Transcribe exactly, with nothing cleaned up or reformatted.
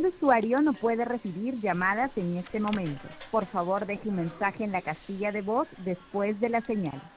El usuario no puede recibir llamadas en este momento. Por favor, deje un mensaje en la casilla de voz después de la señal.